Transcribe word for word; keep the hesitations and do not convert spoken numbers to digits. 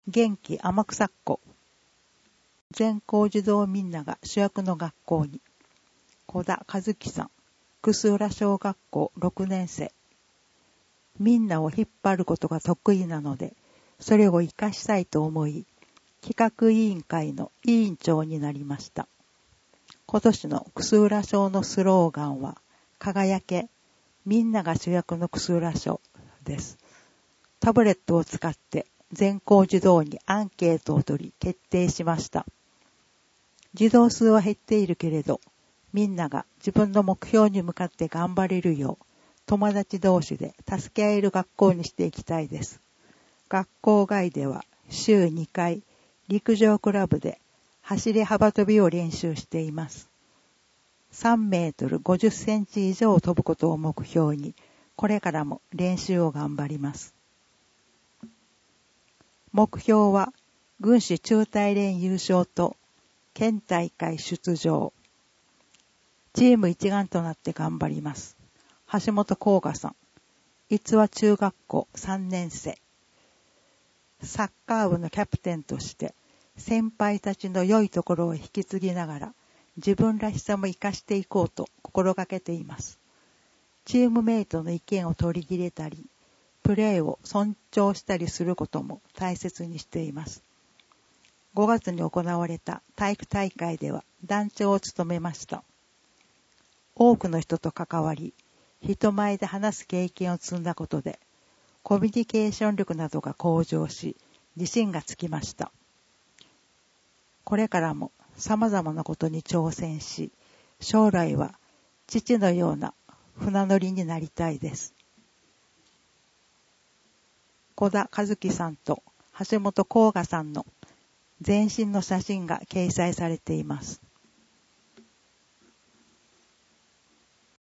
元気天草っ子。全校児童みんなが主役の学校に。小田和樹さん。楠浦小学校ろくねん生。みんなを引っ張ることが得意なので、それを活かしたいと思い、企画委員会の委員長になりました。今年の楠浦小のスローガンは、輝け、みんなが主役の楠浦小です。タブレットを使って全校児童にアンケートを取り決定しました。児童数は減っているけれど、みんなが自分の目標に向かって頑張れるよう、友達同士で助け合える学校にしていきたいです。学校外では週にかい、陸上クラブで走り幅跳びを練習しています。さんメートルごじゅっセンチ以上飛ぶことを目標に、これからも練習を頑張ります。目標は、軍師中大連優勝と、県大会出場。チーム一丸となって頑張ります。橋本幸賀さん。逸話中学校さんねん生。サッカー部のキャプテンとして、先輩たちの良いところを引き継ぎながら、自分らしさも生かしていこうと心がけています。チームメイトの意見を取り入れたり、プレーを尊重したりすることも大切にしています。ごがつに行われた体育大会では団長を務めました。多くの人と関わり、人前で話す経験を積んだことで、コミュニケーション力などが向上し、自信がつきました。これからも様々なことに挑戦し、将来は父のような船乗りになりたいです。小田和樹さんと橋本幸賀さんの全身の写真が掲載されています。